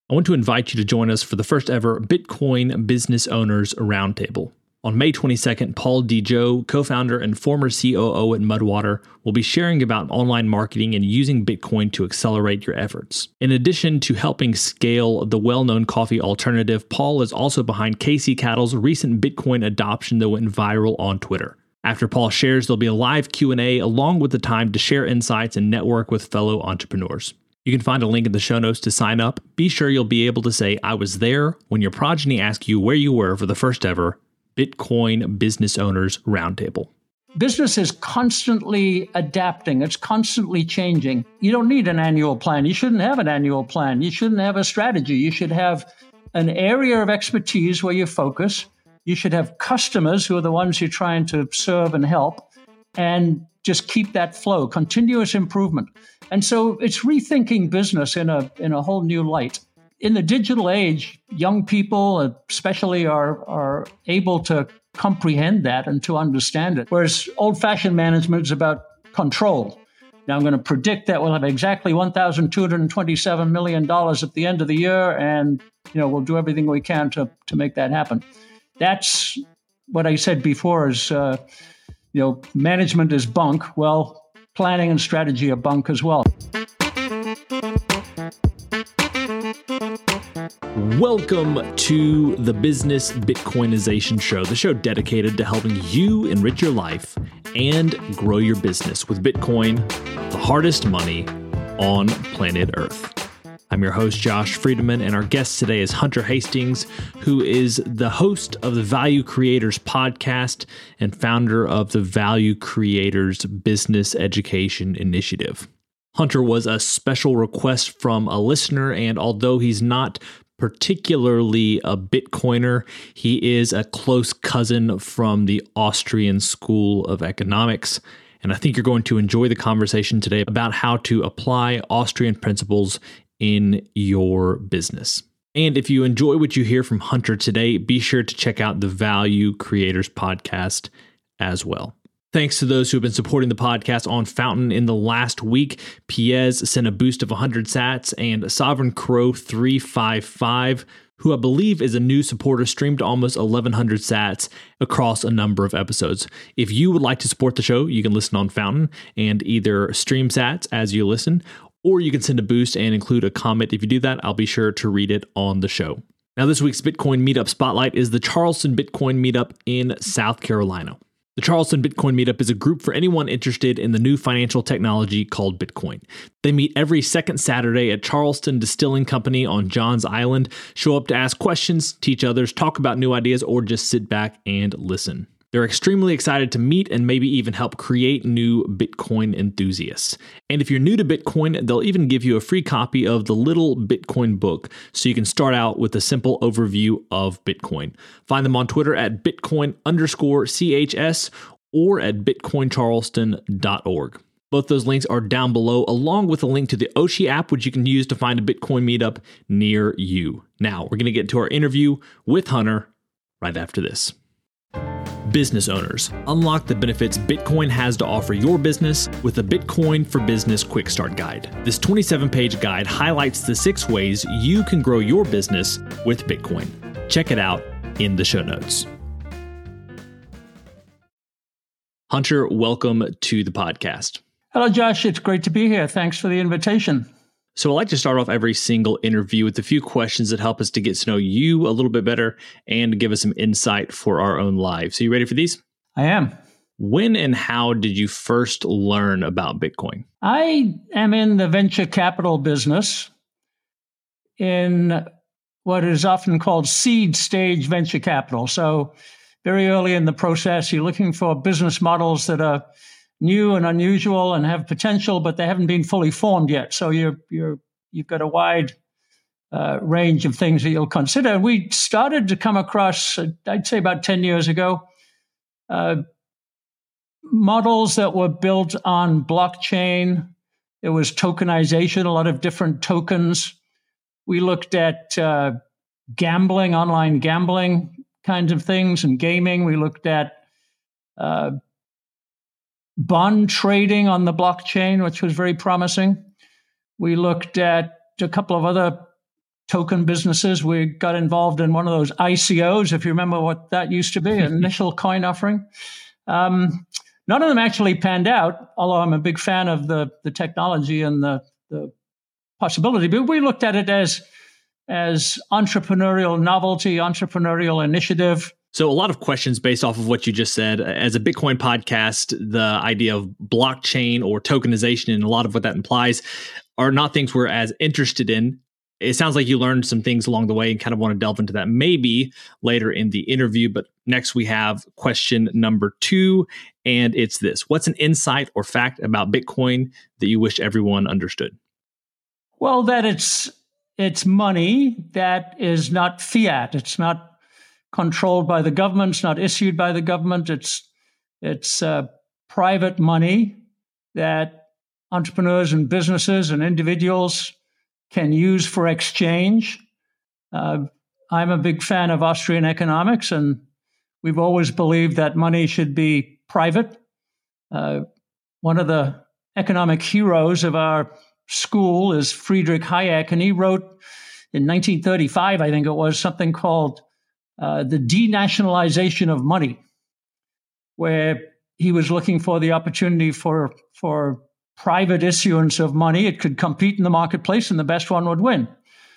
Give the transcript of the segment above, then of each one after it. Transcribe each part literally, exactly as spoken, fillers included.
I want to invite you to join us for the first ever Bitcoin Business Owners Roundtable. On May twenty-second, Paul DeJoe, co-founder and former C O O at Mudwater, will be sharing about online marketing and using Bitcoin to accelerate your efforts. In addition to helping scale the well-known coffee alternative, Paul is also behind Casey Cattle's recent Bitcoin adoption that went viral on Twitter. After Paul shares, there'll be a live Q and A along with the time to share insights and network with fellow entrepreneurs. You can find a link in the show notes to sign up. Be sure you'll be able to say, I was there when your progeny asks you where you were for the first ever Bitcoin Business Owners Roundtable. Business is constantly adapting. It's constantly changing. You don't need an annual plan. You shouldn't have an annual plan. You shouldn't have a strategy. You should have an area of expertise where you focus. You should have customers who are the ones you're trying to serve and help, and just keep that flow, continuous improvement. And so it's rethinking business in a in a whole new light. In the digital age, young people especially are, are able to comprehend that and to understand it, whereas old-fashioned management is about control. Now, I'm going to predict that we'll have exactly one thousand two hundred twenty-seven million dollars at the end of the year, and you know we'll do everything we can to, to make that happen. That's what I said before is, uh, you know, management is bunk. Well, planning and strategy are bunk as well. Welcome to the Business Bitcoinization Show, the show dedicated to helping you enrich your life and grow your business with Bitcoin, the hardest money on planet Earth. I'm your host, Josh Friedman, and our guest today is Hunter Hastings, who is the host of the Value Creators podcast and founder of the Value Creators Business Education Initiative. Hunter was a special request from a listener, and although he's not particularly a Bitcoiner, he is a close cousin from the Austrian School of Economics. And I think you're going to enjoy the conversation today about how to apply Austrian principles in your business. And if you enjoy what you hear from Hunter today, be sure to check out the Value Creators podcast as well. Thanks to those who have been supporting the podcast on Fountain in the last week. Piez sent a boost of one hundred sats, and Sovereign Crow three five five, who I believe is a new supporter, streamed almost eleven hundred sats across a number of episodes. If you would like to support the show, you can listen on Fountain and either stream sats as you listen, or you can send a boost and include a comment. If you do that, I'll be sure to read it on the show. Now, this week's Bitcoin Meetup Spotlight is the Charleston Bitcoin Meetup in South Carolina. The Charleston Bitcoin Meetup is a group for anyone interested in the new financial technology called Bitcoin. They meet every second Saturday at Charleston Distilling Company on Johns Island. Show up to ask questions, teach others, talk about new ideas, or just sit back and listen. They're extremely excited to meet and maybe even help create new Bitcoin enthusiasts. And if you're new to Bitcoin, they'll even give you a free copy of the Little Bitcoin book so you can start out with a simple overview of Bitcoin. Find them on Twitter at Bitcoin underscore CHS or at bitcoin charleston dot org. Both those links are down below, along with a link to the Oshi app, which you can use to find a Bitcoin meetup near you. Now, we're going to get to our interview with Hunter right after this. Business owners, unlock the benefits Bitcoin has to offer your business with the Bitcoin for Business Quick Start Guide. This twenty-seven page guide highlights the six ways you can grow your business with Bitcoin. Check it out in the show notes. Hunter, welcome to the podcast. Hello, Josh. It's great to be here. Thanks for the invitation. So I like to start off every single interview with a few questions that help us to get to know you a little bit better and give us some insight for our own lives. So you ready for these? I am. When and how did you first learn about Bitcoin? I am in the venture capital business in what is often called seed stage venture capital. So very early in the process, you're looking for business models that are new and unusual and have potential, but they haven't been fully formed yet. So you're you're you've got a wide uh, range of things that you'll consider. And we started to come across, uh, I'd say about ten years ago, uh, models that were built on blockchain. There was tokenization, a lot of different tokens. We looked at uh, gambling, online gambling kinds of things, and gaming. We looked at uh, bond trading on the blockchain, which was very promising. We looked at a couple of other token businesses. We got involved in one of those I C Os, if you remember what that used to be, initial coin offering. Um, none of them actually panned out, although I'm a big fan of the, the technology and the, the possibility. But we looked at it as, as entrepreneurial novelty, entrepreneurial initiative. So a lot of questions based off of what you just said. As a Bitcoin podcast, the idea of blockchain or tokenization and a lot of what that implies are not things we're as interested in. It sounds like you learned some things along the way and kind of want to delve into that maybe later in the interview. But next we have question number two, and it's this. What's an insight or fact about Bitcoin that you wish everyone understood? Well, that it's it's money that is not fiat. It's not controlled by the government. It's not issued by the government. It's it's uh, private money that entrepreneurs and businesses and individuals can use for exchange. Uh, I'm a big fan of Austrian economics, and we've always believed that money should be private. Uh, one of the economic heroes of our school is Friedrich Hayek, and he wrote in nineteen thirty-five, I think it was, something called uh, The Denationalization of Money, where he was looking for the opportunity for, for private issuance of money. It could compete in the marketplace and the best one would win.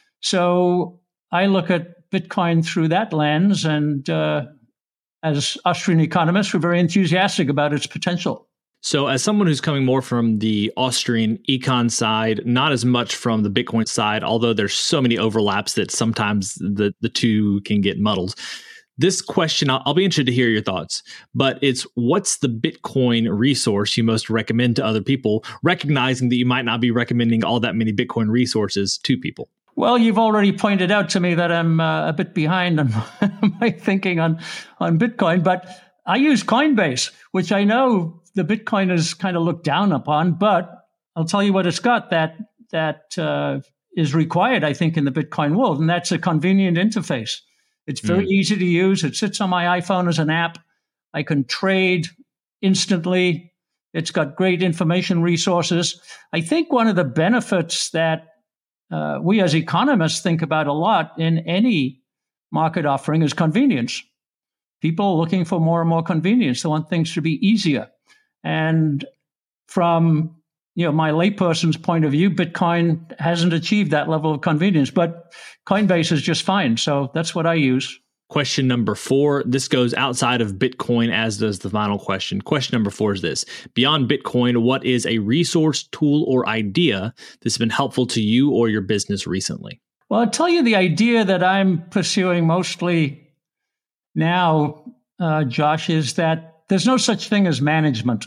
So I look at Bitcoin through that lens, and uh, as Austrian economists, we're very enthusiastic about its potential. So as someone who's coming more from the Austrian econ side, not as much from the Bitcoin side, although there's so many overlaps that sometimes the, the two can get muddled. This question, I'll, I'll be interested to hear your thoughts, but it's what's the Bitcoin resource you most recommend to other people, recognizing that you might not be recommending all that many Bitcoin resources to people? Well, you've already pointed out to me that I'm uh, a bit behind on my thinking on, on Bitcoin, but I use Coinbase, which I know the Bitcoiners kind of look down upon, but I'll tell you what it's got that that uh, is required, I think, in the Bitcoin world, and that's a convenient interface. It's very mm. easy to use. It sits on my iPhone as an app. I can trade instantly. It's got great information resources. I think one of the benefits that uh, we as economists think about a lot in any market offering is convenience. People are looking for more and more convenience. They want things to be easier. And from you know my layperson's point of view, Bitcoin hasn't achieved that level of convenience, but Coinbase is just fine. So that's what I use. Question number four. This goes outside of Bitcoin, as does the final question. Question number four is this. Beyond Bitcoin, what is a resource, tool, or idea that's been helpful to you or your business recently? Well, I'll tell you the idea that I'm pursuing mostly now, uh, Josh, is that there's no such thing as management.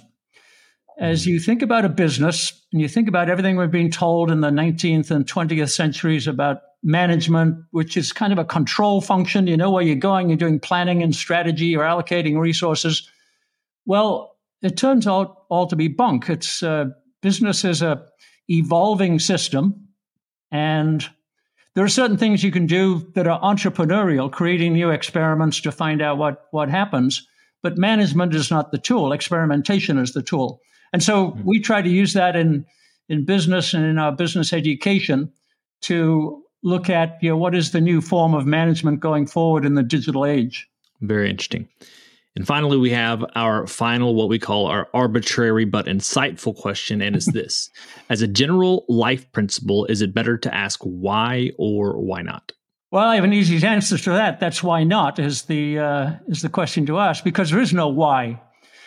As you think about a business and you think about everything we've been told in the nineteenth and twentieth centuries about management, which is kind of a control function, you know where you're going, you're doing planning and strategy, you're allocating resources. Well, it turns out all to be bunk. It's uh, business is a evolving system, and there are certain things you can do that are entrepreneurial, creating new experiments to find out what, what happens. But management is not the tool. Experimentation is the tool. And so mm-hmm. we try to use that in, in business and in our business education to look at, you know, what is the new form of management going forward in the digital age. Very interesting. And finally, we have our final, what we call our arbitrary but insightful question, and it's this. As a general life principle, is it better to ask why or why not? Well, I have an easy answer to that. That's why not is the uh, is the question to ask, because there is no why.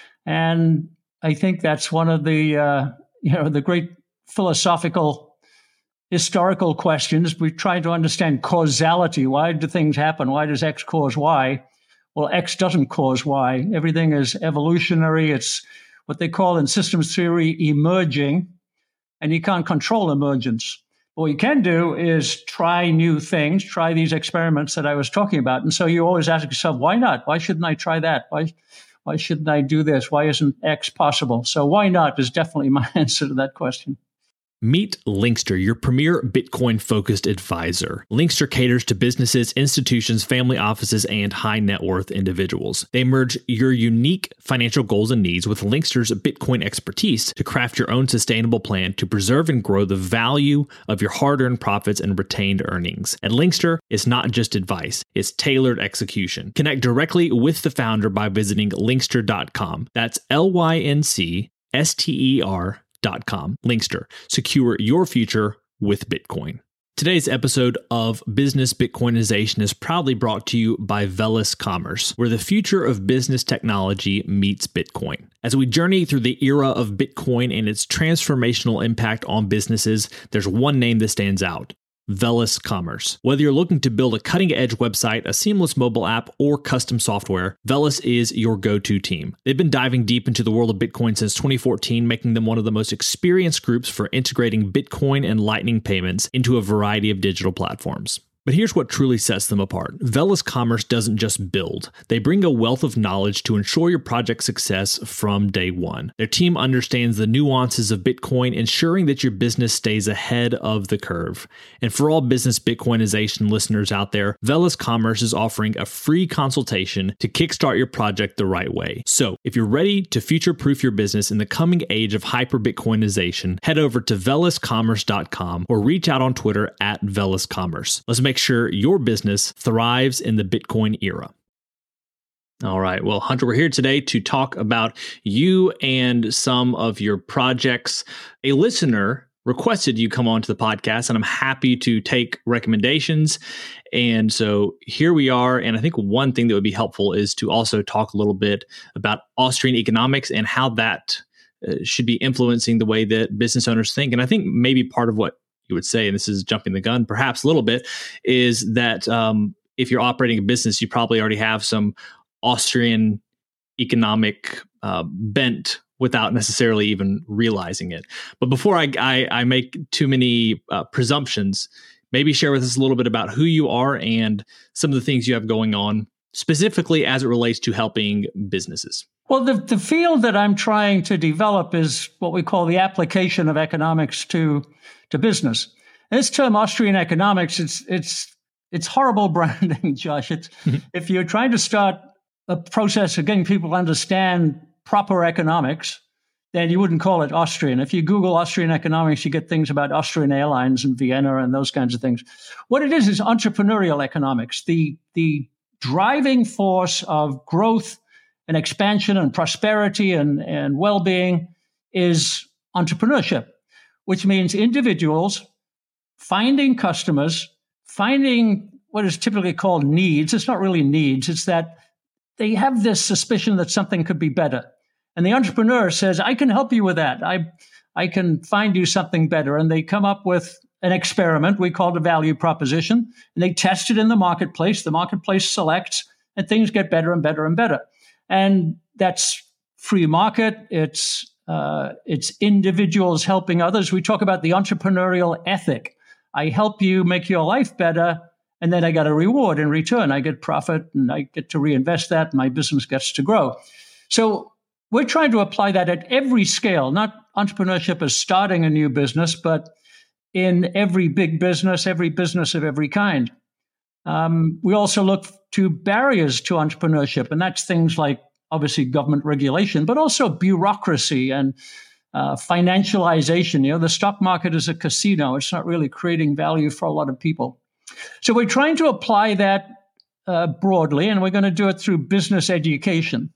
And I think that's one of the, uh, you know, the great philosophical, historical questions. We try to understand causality. Why do things happen? Why does X cause Y? Well, X doesn't cause Y. Everything is evolutionary. It's what they call in systems theory emerging, and you can't control emergence. What you can do is try new things, try these experiments that I was talking about. And so you always ask yourself, why not? Why shouldn't I try that? Why, why shouldn't I do this? Why isn't X possible? So why not is definitely my answer to that question. Meet Linkster, your premier Bitcoin-focused advisor. Linkster caters to businesses, institutions, family offices, and high-net-worth individuals. They merge your unique financial goals and needs with Linkster's Bitcoin expertise to craft your own sustainable plan to preserve and grow the value of your hard-earned profits and retained earnings. At Linkster, it's not just advice, it's tailored execution. Connect directly with the founder by visiting linkster dot com. That's L Y N C S T E R dot com. Linkster. Secure your future with Bitcoin. Today's episode of Business Bitcoinization is proudly brought to you by Velis Commerce, where the future of business technology meets Bitcoin. As we journey through the era of Bitcoin and its transformational impact on businesses, there's one name that stands out: Velis Commerce. Whether you're looking to build a cutting-edge website, a seamless mobile app, or custom software, Velis is your go-to team. They've been diving deep into the world of Bitcoin since twenty fourteen, making them one of the most experienced groups for integrating Bitcoin and Lightning payments into a variety of digital platforms. But here's what truly sets them apart. Velis Commerce doesn't just build. They bring a wealth of knowledge to ensure your project's success from day one. Their team understands the nuances of Bitcoin, ensuring that your business stays ahead of the curve. And for all business Bitcoinization listeners out there, Velis Commerce is offering a free consultation to kickstart your project the right way. So if you're ready to future-proof your business in the coming age of hyper-Bitcoinization, head over to velis commerce dot com or reach out on Twitter at Velis Commerce. Let's make sure your business thrives in the Bitcoin era. All right. Well, Hunter, we're here today to talk about you and some of your projects. A listener requested you come on to the podcast, and I'm happy to take recommendations. And so here we are. And I think one thing that would be helpful is to also talk a little bit about Austrian economics and how that uh, should be influencing the way that business owners think. And I think maybe part of what you would say, and this is jumping the gun perhaps a little bit, is that um, if you're operating a business, you probably already have some Austrian economic uh, bent without necessarily even realizing it. But before I, I, I make too many uh, presumptions, maybe share with us a little bit about who you are and some of the things you have going on, specifically as it relates to helping businesses. Well, the, the field that I'm trying to develop is what we call the application of economics to, to business. And this term Austrian economics, it's it's it's horrible branding, Josh. It's, mm-hmm. If you're trying to start a process of getting people to understand proper economics, then you wouldn't call it Austrian. If you Google Austrian economics, you get things about Austrian Airlines and Vienna and those kinds of things. What it is is entrepreneurial economics, the the driving force of growth and expansion and prosperity and, and well-being is entrepreneurship, which means individuals finding customers, finding what is typically called needs. It's not really needs. It's that they have this suspicion that something could be better. And the entrepreneur says, I can help you with that. I, I can find you something better. And they come up with an experiment we call the value proposition, and they test it in the marketplace. The marketplace selects, and things get better and better and better. And that's free market. It's uh, it's individuals helping others. We talk about the entrepreneurial ethic. I help you make your life better, and then I get a reward in return. I get profit, and I get to reinvest that, and my business gets to grow. So we're trying to apply that at every scale, not entrepreneurship as starting a new business, but in every big business, every business of every kind. Um, we also look to barriers to entrepreneurship, and that's things like, obviously, government regulation, but also bureaucracy and uh, financialization. You know, the stock market is a casino. It's not really creating value for a lot of people. So we're trying to apply that uh, broadly, and we're going to do it through business education.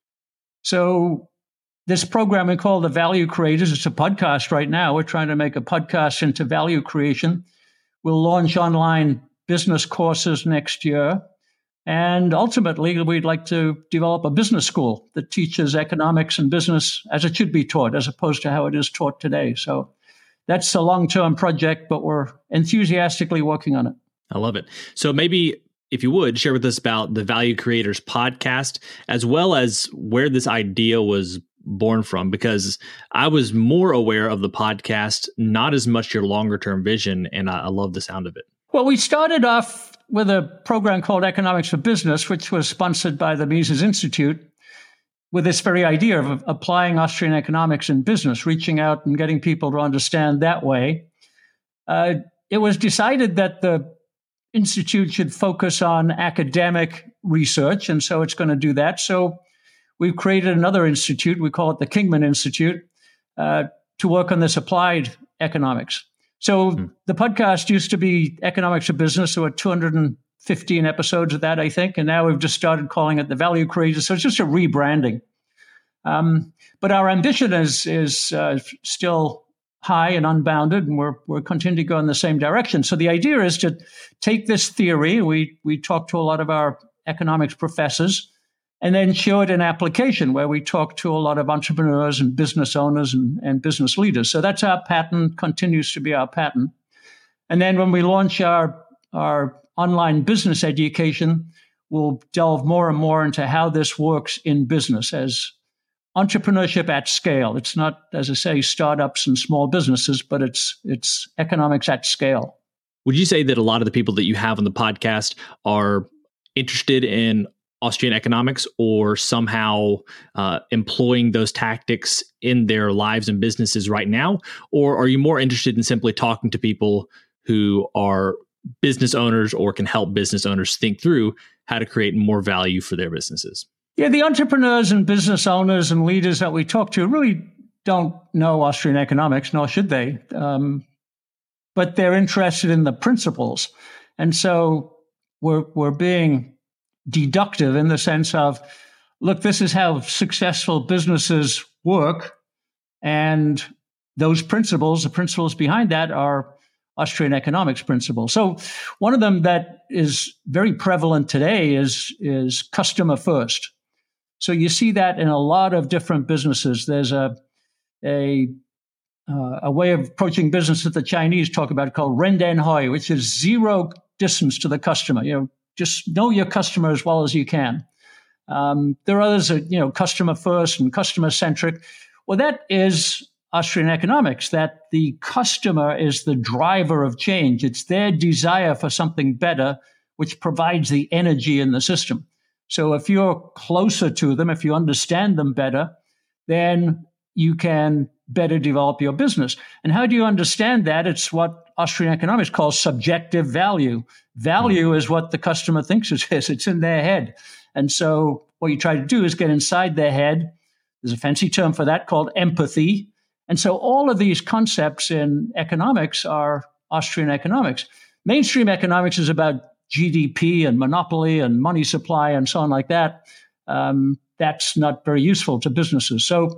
So this program we call The Value Creators, it's a podcast right now. We're trying to make a podcast into value creation. We'll launch online business courses next year. And ultimately, we'd like to develop a business school that teaches economics and business as it should be taught, as opposed to how it is taught today. So that's a long-term project, but we're enthusiastically working on it. I love it. So maybe, if you would, share with us about the Value Creators podcast, as well as where this idea was born from, because I was more aware of the podcast, not as much your longer term vision, and I, I love the sound of it. Well, we started off with a program called Economics for Business, which was sponsored by the Mises Institute, with this very idea of applying Austrian economics in business, reaching out and getting people to understand that way, uh, it was decided that the Institute should focus on academic research, and so it's going to do that. So we've created another institute, we call it the Kingman Institute, uh, to work on this applied economics. So hmm. the podcast used to be Economics of Business. There were two hundred fifteen episodes of that, I think, and now we've just started calling it the Value Creator. So it's just a rebranding. Um, but our ambition is is uh, still high and unbounded, and we're we're continuing to go in the same direction. So the idea is to take this theory. We we talk to a lot of our economics professors, and then show it in application, where we talk to a lot of entrepreneurs and business owners and, and business leaders. So that's our pattern, continues to be our pattern. And then when we launch our our online business education, we'll delve more and more into how this works in business as entrepreneurship at scale. It's not, as I say, startups and small businesses, but it's it's economics at scale. Would you say that a lot of the people that you have on the podcast are interested in Austrian economics, or somehow uh, employing those tactics in their lives and businesses right now? Or are you more interested in simply talking to people who are business owners or can help business owners think through how to create more value for their businesses? Yeah, the entrepreneurs and business owners and leaders that we talk to really don't know Austrian economics, nor should they. Um, but they're interested in the principles. And so we're we're being deductive in the sense of, look, this is how successful businesses work. And those principles, the principles behind that, are Austrian economics principles. So one of them that is very prevalent today is, is customer first. So you see that in a lot of different businesses. There's a a, uh, a way of approaching business that the Chinese talk about called ren dan hui, which is zero distance to the customer. You know, just know your customer as well as you can. Um, there are others that, you know, customer first and customer centric. Well, that is Austrian economics, that the customer is the driver of change. It's their desire for something better, which provides the energy in the system. So if you're closer to them, if you understand them better, then you can better develop your business. And how do you understand that? It's what Austrian economics calls subjective value. Value is what the customer thinks it is. It's in their head. And so what you try to do is get inside their head. There's a fancy term for that called empathy. And so all of these concepts in economics are Austrian economics. Mainstream economics is about G D P and monopoly and money supply and so on like that. Um, that's not very useful to businesses. So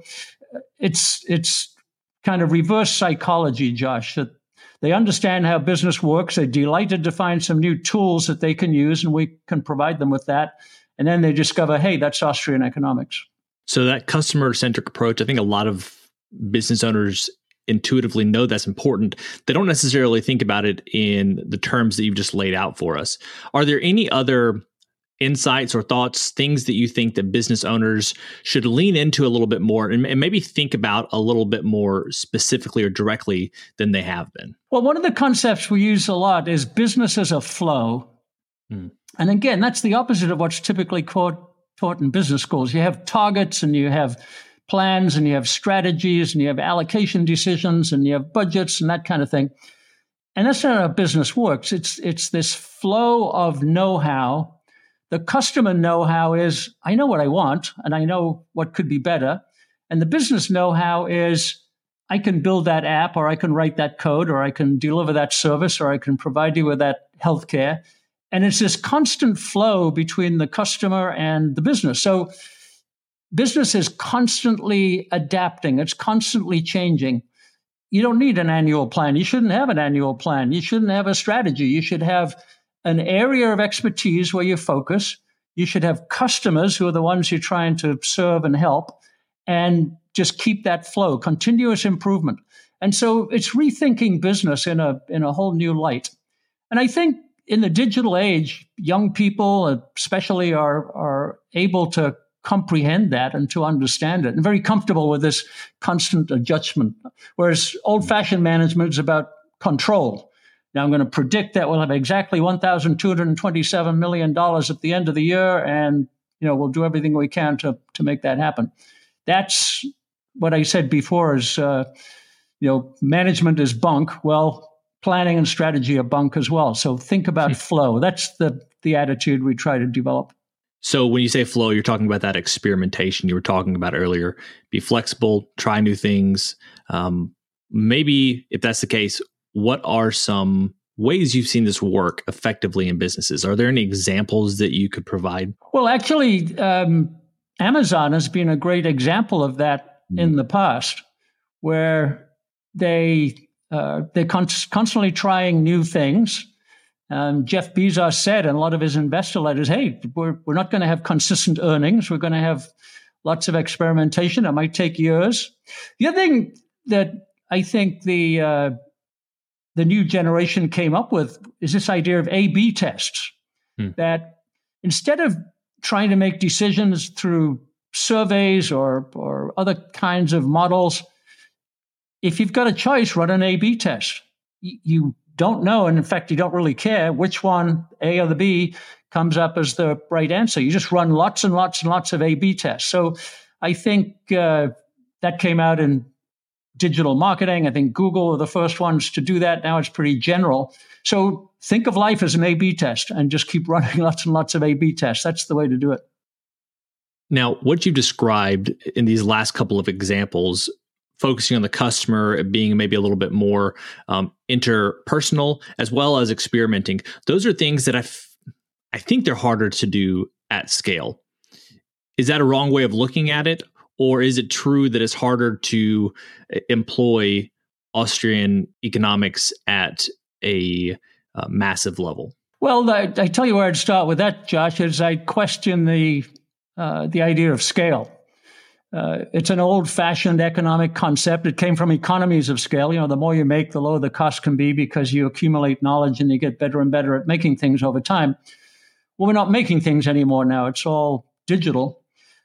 it's it's kind of reverse psychology, Josh, that they understand how business works. They're delighted to find some new tools that they can use, and we can provide them with that. And then they discover, hey, that's Austrian economics. So that customer-centric approach, I think a lot of business owners intuitively know that's important. They don't necessarily think about it in the terms that you've just laid out for us. Are there any other insights or thoughts, things that you think that business owners should lean into a little bit more and, and maybe think about a little bit more specifically or directly than they have been? Well, one of the concepts we use a lot is business as a flow. Hmm. And again, that's the opposite of what's typically taught, taught in business schools. You have targets and you have plans and you have strategies and you have allocation decisions and you have budgets and that kind of thing. And that's not how business works. It's it's this flow of know-how. The customer know-how is, I know what I want and I know what could be better. And the business know-how is, I can build that app, or I can write that code, or I can deliver that service, or I can provide you with that healthcare. And it's this constant flow between the customer and the business. So business is constantly adapting. It's constantly changing. You don't need an annual plan. You shouldn't have an annual plan. You shouldn't have a strategy. You should have an area of expertise where you focus. You should have customers who are the ones you're trying to serve and help, and just keep that flow, continuous improvement. And so it's rethinking business in a in a whole new light. And I think in the digital age, young people especially are are able to comprehend that and to understand it and very comfortable with this constant adjustment. Whereas old-fashioned management is about control. Now I'm going to predict that we'll have exactly one thousand two hundred twenty-seven million dollars at the end of the year, and you know, we'll do everything we can to to make that happen. That's what I said before is, uh, you know, management is bunk. Well, planning and strategy are bunk as well. So think about flow. That's the the attitude we try to develop. So when you say flow, you're talking about that experimentation you were talking about earlier. Be flexible, try new things. Um, maybe if that's the case, what are some ways you've seen this work effectively in businesses? Are there any examples that you could provide? Well, actually, um, Amazon has been a great example of that mm. in the past, where they uh, they're con- constantly trying new things. Um, Jeff Bezos said in a lot of his investor letters, hey, we're, we're not going to have consistent earnings. We're going to have lots of experimentation. It might take years. The other thing that I think the uh, the new generation came up with is this idea of A B tests, hmm. that instead of trying to make decisions through surveys or, or other kinds of models, if you've got a choice, run an A B test. Y- you don't know, and in fact, you don't really care which one, A or the B, comes up as the right answer. You just run lots and lots and lots of A B tests. So I think uh, that came out in digital marketing. I think Google were the first ones to do that. Now it's pretty general. So think of life as an A B test and just keep running lots and lots of A B tests. That's the way to do it. Now, what you described in these last couple of examples, focusing on the customer, being maybe a little bit more um, interpersonal, as well as experimenting, those are things that I, f- I think they're harder to do at scale. Is that a wrong way of looking at it? Or is it true that it's harder to employ Austrian economics at a uh, massive level? Well, I, I tell you where I'd start with that, Josh, is I question the uh, the idea of scale. Uh, it's an old-fashioned economic concept. It came from economies of scale. You know, the more you make, the lower the cost can be because you accumulate knowledge and you get better and better at making things over time. Well, we're not making things anymore now. It's all digital.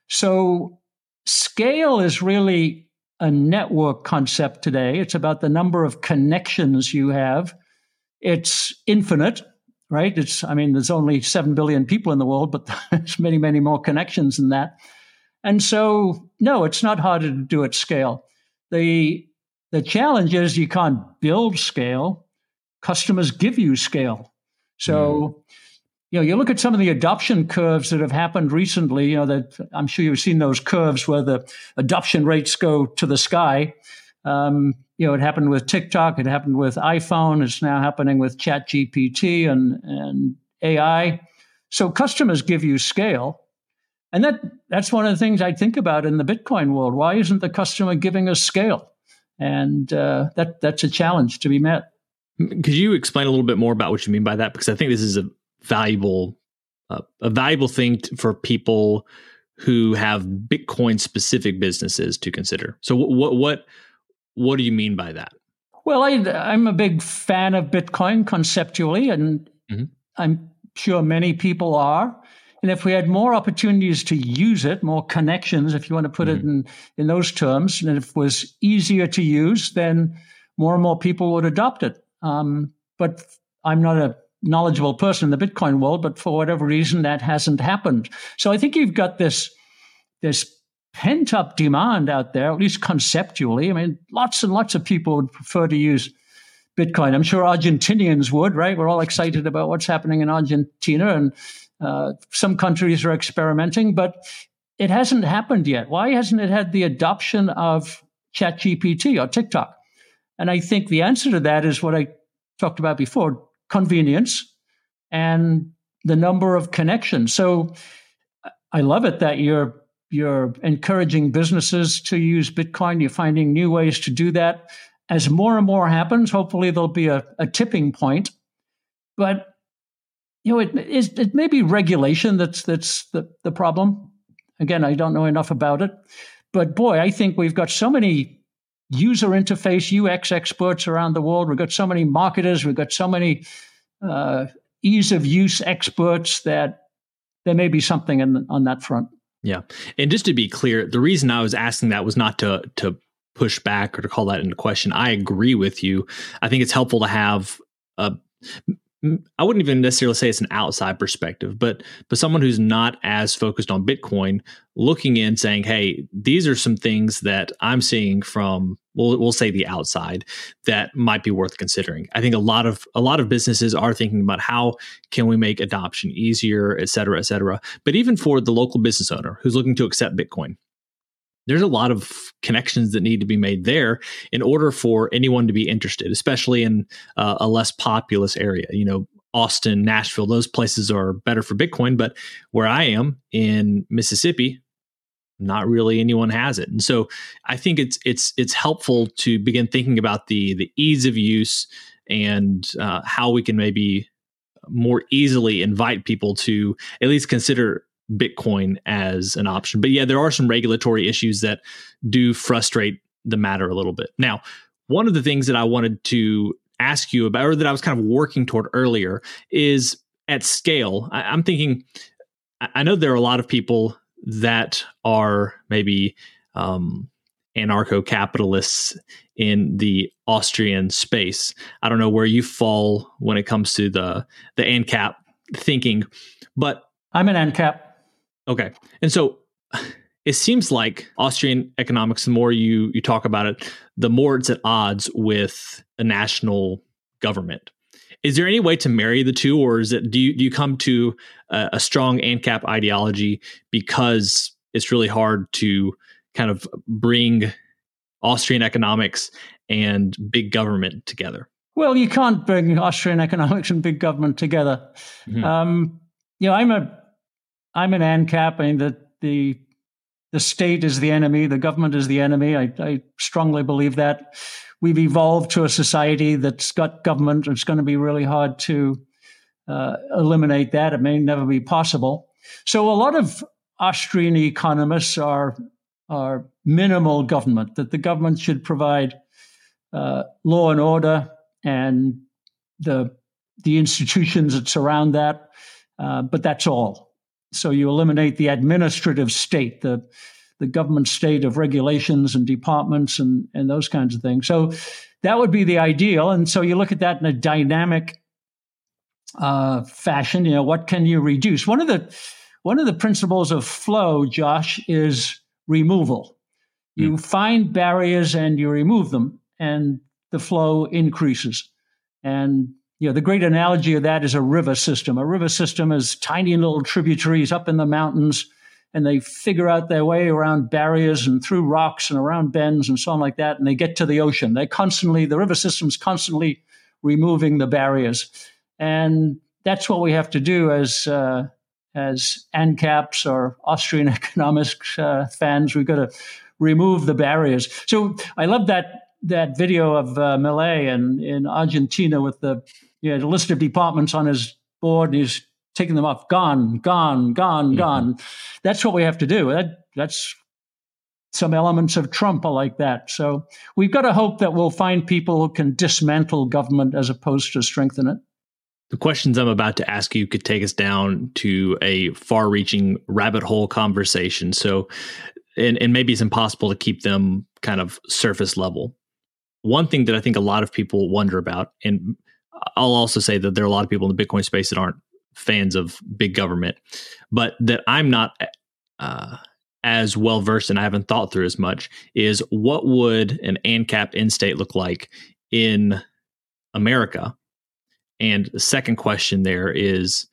So scale is really a network concept today. It's about the number of connections you have. It's infinite, right? It's, I mean, there's only seven billion people in the world, but there's many, many more connections than that. And so, no, it's not harder to do at scale. The, the challenge is you can't build scale. Customers give you scale. So, mm. you know, you look at some of the adoption curves that have happened recently, you know, that I'm sure you've seen those curves where the adoption rates go to the sky. Um, you know, it happened with TikTok. It happened with iPhone. It's now happening with ChatGPT and, and A I. So customers give you scale. And that that's one of the things I think about in the Bitcoin world. Why isn't the customer giving us scale? And uh, that that's a challenge to be met. Could you explain a little bit more about what you mean by that? Because I think this is a valuable uh, a valuable thing t- for people who have Bitcoin specific businesses to consider. So what what what do you mean by that? Well, I, I'm a big fan of Bitcoin conceptually, and mm-hmm. I'm sure many people are. And if we had more opportunities to use it, more connections, if you want to put mm-hmm. it in, in those terms, and if it was easier to use, then more and more people would adopt it. Um, but I'm not a knowledgeable person in the Bitcoin world, but for whatever reason, that hasn't happened. So I think you've got this, this pent-up demand out there, at least conceptually. I mean, lots and lots of people would prefer to use Bitcoin. I'm sure Argentinians would, right? We're all excited about what's happening in Argentina, and Uh, some countries are experimenting, but it hasn't happened yet. Why hasn't it had the adoption of ChatGPT or TikTok? And I think the answer to that is what I talked about before, convenience and the number of connections. So I love it that you're you're encouraging businesses to use Bitcoin. You're finding new ways to do that. As more and more happens, hopefully there'll be a, a tipping point. But You know, it, it, it may be regulation that's that's the, the problem. Again, I don't know enough about it. But boy, I think we've got so many user interface, U X experts around the world. We've got so many marketers. We've got so many uh, ease of use experts that there may be something in, on that front. Yeah. And just to be clear, the reason I was asking that was not to to push back or to call that into question. I agree with you. I think it's helpful to have a I wouldn't even necessarily say it's an outside perspective, but but someone who's not as focused on Bitcoin looking in saying, hey, these are some things that I'm seeing from, we'll, we'll say the outside that might be worth considering. I think a lot of a lot of businesses are thinking about how can we make adoption easier, et cetera, et cetera. But even for the local business owner who's looking to accept Bitcoin, there's a lot of connections that need to be made there in order for anyone to be interested, especially in uh, a less populous area. You know, Austin, Nashville, those places are better for Bitcoin. But where I am in Mississippi, not really anyone has it. And so I think it's it's it's helpful to begin thinking about the the ease of use and uh, how we can maybe more easily invite people to at least consider Bitcoin as an option. But yeah, there are some regulatory issues that do frustrate the matter a little bit. Now, one of the things that I wanted to ask you about, or that I was kind of working toward earlier, is at scale. I, I'm thinking, I know there are a lot of people that are maybe um, anarcho-capitalists in the Austrian space. I don't know where you fall when it comes to the the ANCAP thinking, but I'm an ANCAP. Okay. And so it seems like Austrian economics, the more you you talk about it, the more it's at odds with a national government. Is there any way to marry the two, or is it do you do you come to a, a strong ANCAP ideology because it's really hard to kind of bring Austrian economics and big government together? Well, you can't bring Austrian economics and big government together. Mm-hmm. Um, you know, I'm a I'm an ANCAP. I mean, the, the, the state is the enemy. The government is the enemy. I, I strongly believe that. We've evolved to a society that's got government. It's going to be really hard to uh, eliminate that. It may never be possible. So a lot of Austrian economists are, are minimal government, that the government should provide uh, law and order and the, the institutions that surround that. Uh, but that's all. So you eliminate the administrative state, the the government state of regulations and departments and, and those kinds of things. So that would be the ideal. And so you look at that in a dynamic uh, fashion. You know, what can you reduce? One of the one of the principles of flow, Josh, is removal. You mm. find barriers and you remove them, and the flow increases. And you know, the great analogy of that is a river system. A river system is tiny little tributaries up in the mountains, and they figure out their way around barriers and through rocks and around bends and so on like that, and they get to the ocean. They constantly, the river system's constantly removing the barriers. And that's what we have to do as uh, as ANCAPs or Austrian economics uh, fans. We've got to remove the barriers. So I love that that video of uh, Milei in, in Argentina with the you know, the list of departments on his board, and he's taking them off. Gone, gone, gone, mm-hmm. gone. That's what we have to do. That, that's some elements of Trump are like that. So we've got to hope that we'll find people who can dismantle government as opposed to strengthen it. The questions I'm about to ask you could take us down to a far-reaching rabbit hole conversation. So, and, and maybe it's impossible to keep them kind of surface level. One thing that I think a lot of people wonder about, and I'll also say that there are a lot of people in the Bitcoin space that aren't fans of big government, but that I'm not uh, as well versed and I haven't thought through as much, is what would an ANCAP end state look like in America? And the second question there is,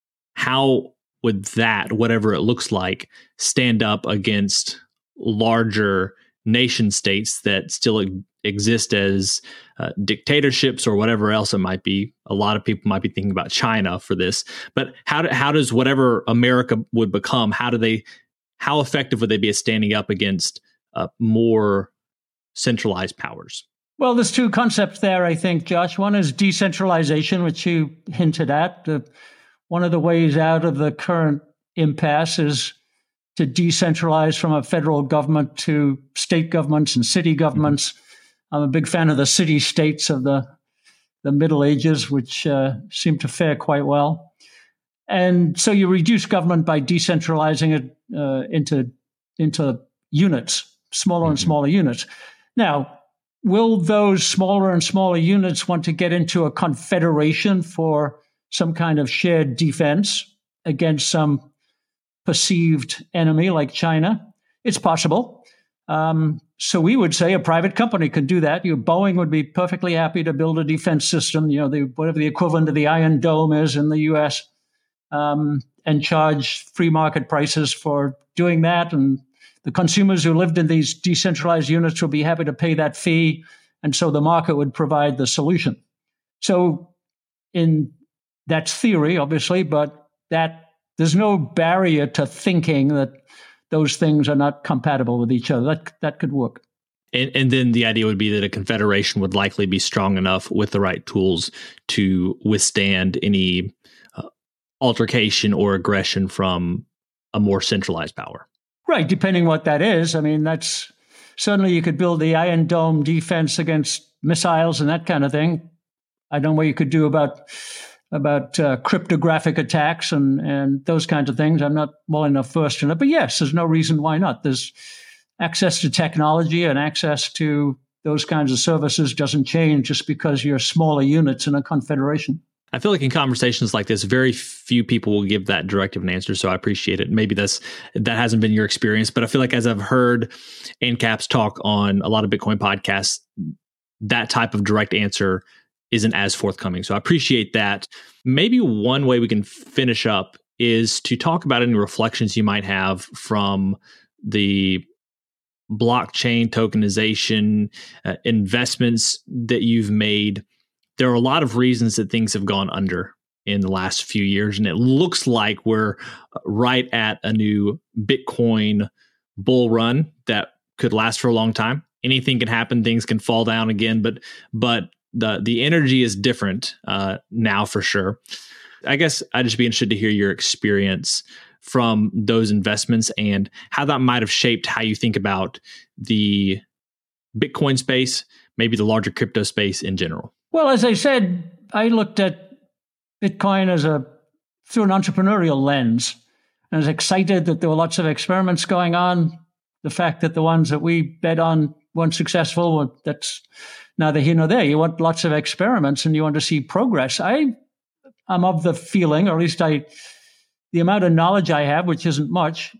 how would that, whatever it looks like, stand up against larger nation states that still exist as uh, dictatorships or whatever else it might be? A lot of people might be thinking about China for this, but how do, how does whatever America would become, how do they, how effective would they be at standing up against uh, more centralized powers? Well, there's two concepts there, I think, Josh. One is decentralization, which you hinted at. Uh, one of the ways out of the current impasse is to decentralize from a federal government to state governments and city governments. Mm-hmm. I'm a big fan of the city states of the, the Middle Ages, which uh, seem to fare quite well. And so you reduce government by decentralizing it uh, into, into units, smaller mm-hmm. and smaller units. Now, will those smaller and smaller units want to get into a confederation for some kind of shared defense against some perceived enemy like China? It's possible. Um, so we would say a private company could do that. You know, Boeing would be perfectly happy to build a defense system, you know, the, whatever the equivalent of the Iron Dome is in the U S, um, and charge free market prices for doing that. And the consumers who lived in these decentralized units would be happy to pay that fee. And so the market would provide the solution. So in that's theory, obviously, but that there's no barrier to thinking that those things are not compatible with each other. That that could work. And, and then the idea would be that a confederation would likely be strong enough with the right tools to withstand any uh, altercation or aggression from a more centralized power. Right, depending what that is. I mean, that's certainly you could build the Iron Dome defense against missiles and that kind of thing. I don't know what you could do about about uh, cryptographic attacks and, and those kinds of things. I'm not well enough versed in it. But yes, there's no reason why not. There's access to technology and access to those kinds of services doesn't change just because you're smaller units in a confederation. I feel like in conversations like this, very few people will give that direct of an answer. So I appreciate it. Maybe that's that hasn't been your experience, but I feel like as I've heard NCAPS talk on a lot of Bitcoin podcasts, that type of direct answer isn't as forthcoming. So I appreciate that. Maybe one way we can finish up is to talk about any reflections you might have from the blockchain tokenization uh, investments that you've made. There are a lot of reasons that things have gone under in the last few years, and it looks like we're right at a new Bitcoin bull run that could last for a long time. Anything can happen; things can fall down again, but but the the energy is different uh, now for sure. I guess I'd just be interested to hear your experience from those investments and how that might have shaped how you think about the Bitcoin space, maybe the larger crypto space in general. Well, as I said, I looked at Bitcoin as a through an entrepreneurial lens. I was excited that there were lots of experiments going on. The fact that the ones that we bet on weren't successful, well, that's neither here nor there. You want lots of experiments and you want to see progress. I am of the feeling, or at least I, the amount of knowledge I have, which isn't much,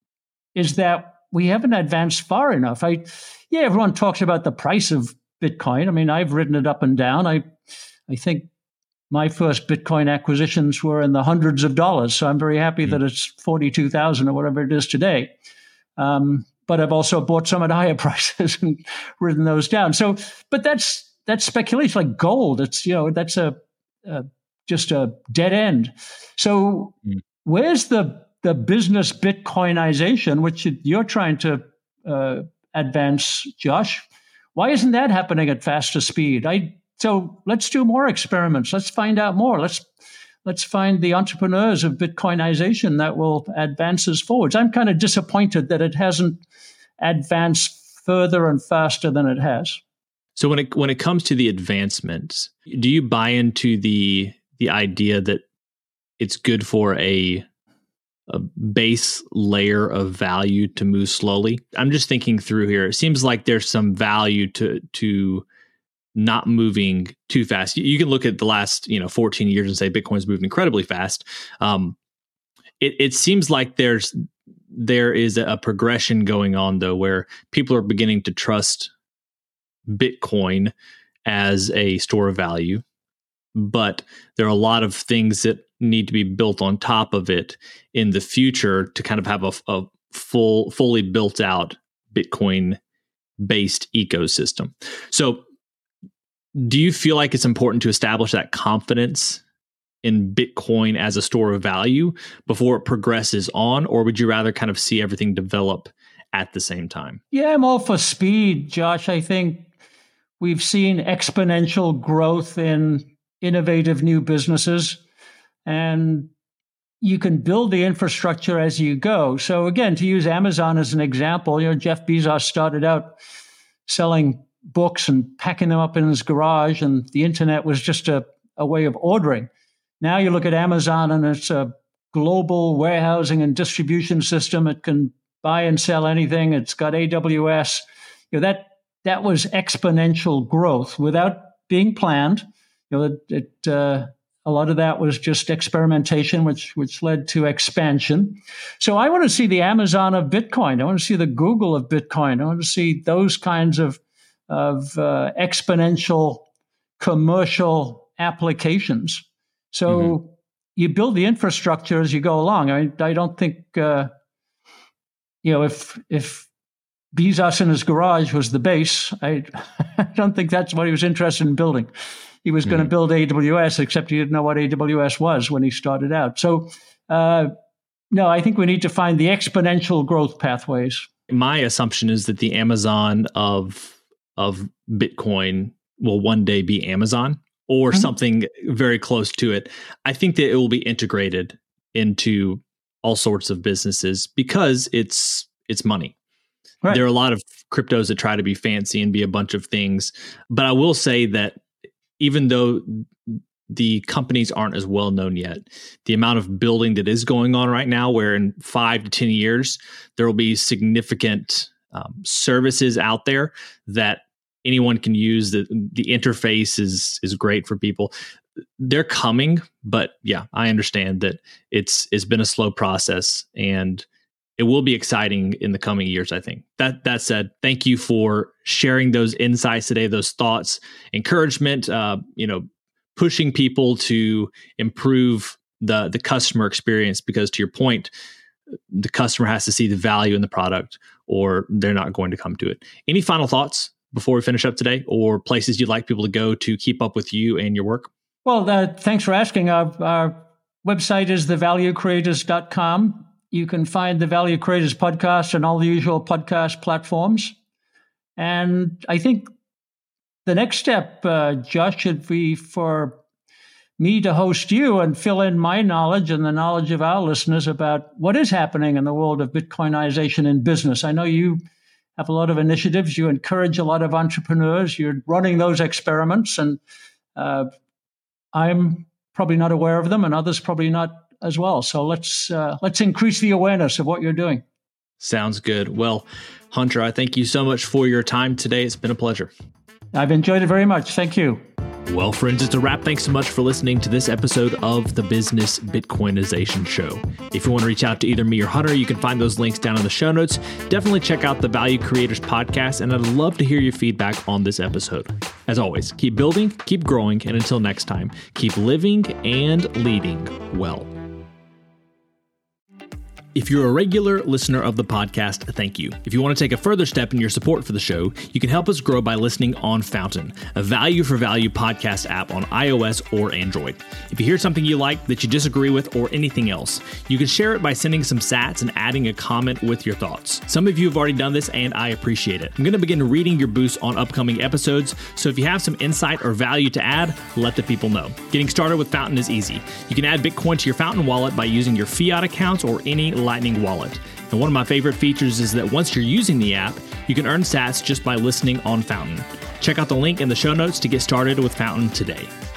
is that we haven't advanced far enough. I, yeah, everyone talks about the price of Bitcoin. I mean, I've ridden it up and down. I, I think my first Bitcoin acquisitions were in the hundreds of dollars. So I'm very happy mm. that it's forty-two thousand or whatever it is today. Um, but I've also bought some at higher prices and ridden those down. So, but that's that's speculation, like gold. It's, you know, that's a, a just a dead end. So mm. where's the the business Bitcoinization, which you're trying to uh, advance, Josh? Why isn't that happening at faster speed? I so let's do more experiments. Let's find out more. Let's let's find the entrepreneurs of Bitcoinization that will advance us forwards. I'm kind of disappointed that it hasn't advanced further and faster than it has. So when it when it comes to the advancements, do you buy into the the idea that it's good for a a base layer of value to move slowly? I'm just thinking through here. It seems like there's some value to to not moving too fast. You can look at the last, you know, fourteen years and say Bitcoin's moved incredibly fast. Um, it, it seems like there's there is a progression going on though, where people are beginning to trust Bitcoin as a store of value, but there are a lot of things that need to be built on top of it in the future to kind of have a, a full, fully built out Bitcoin-based ecosystem. So do you feel like it's important to establish that confidence in Bitcoin as a store of value before it progresses on, or would you rather kind of see everything develop at the same time? Yeah, I'm all for speed, Josh. I think we've seen exponential growth in innovative new businesses, and you can build the infrastructure as you go. So again, to use Amazon as an example, you know, Jeff Bezos started out selling books and packing them up in his garage, and the internet was just a, a way of ordering. Now you look at Amazon and it's a global warehousing and distribution system. It can buy and sell anything. It's got A W S. You know, that that was exponential growth without being planned. You know, it, it uh, a lot of that was just experimentation, which which led to expansion. So I want to see the Amazon of Bitcoin. I want to see the Google of Bitcoin. I want to see those kinds of of uh, exponential commercial applications. So mm-hmm. you build the infrastructure as you go along. I, I don't think, uh, you know, if if Bezos in his garage was the base, I, I don't think that's what he was interested in building. He was mm-hmm. going to build A W S, except he didn't know what A W S was when he started out. So, uh, no, I think we need to find the exponential growth pathways. My assumption is that the Amazon of of Bitcoin will one day be Amazon or mm-hmm. something very close to it. I think that it will be integrated into all sorts of businesses because it's it's money. Right. There are a lot of cryptos that try to be fancy and be a bunch of things. But I will say that even though the companies aren't as well known yet, the amount of building that is going on right now, where in five to ten years, there will be significant um, services out there that anyone can use. The the interface is is great for people. They're coming, but yeah, I understand that it's it's been a slow process, and it will be exciting in the coming years, I think. That that said, thank you for sharing those insights today, those thoughts, encouragement, uh, you know, pushing people to improve the the customer experience, because to your point, the customer has to see the value in the product or they're not going to come to it. Any final thoughts before we finish up today, or places you'd like people to go to keep up with you and your work? Well, uh, thanks for asking. Our, our website is the value creators dot com. You can find the Value Creators podcast on all the usual podcast platforms. And I think the next step, uh, Josh, should be for me to host you and fill in my knowledge and the knowledge of our listeners about what is happening in the world of Bitcoinization in business. I know you have a lot of initiatives. You encourage a lot of entrepreneurs. You're running those experiments, and uh, I'm probably not aware of them, and others probably not as well. So let's uh, let's increase the awareness of what you're doing. Sounds good. Well, Hunter, I thank you so much for your time today. It's been a pleasure. I've enjoyed it very much. Thank you. Well, friends, it's a wrap. Thanks so much for listening to this episode of the Business Bitcoinization Show. If you want to reach out to either me or Hunter, you can find those links down in the show notes. Definitely check out the Value Creators podcast, and I'd love to hear your feedback on this episode. As always, keep building, keep growing, and until next time, keep living and leading well. If you're a regular listener of the podcast, thank you. If you want to take a further step in your support for the show, you can help us grow by listening on Fountain, a value for value podcast app on iOS or Android. If you hear something you like that you disagree with or anything else, you can share it by sending some sats and adding a comment with your thoughts. Some of you have already done this, and I appreciate it. I'm going to begin reading your boosts on upcoming episodes, so if you have some insight or value to add, let the people know. Getting started with Fountain is easy. You can add Bitcoin to your Fountain wallet by using your fiat accounts or any Lightning wallet. And one of my favorite features is that once you're using the app, you can earn sats just by listening on Fountain. Check out the link in the show notes to get started with Fountain today.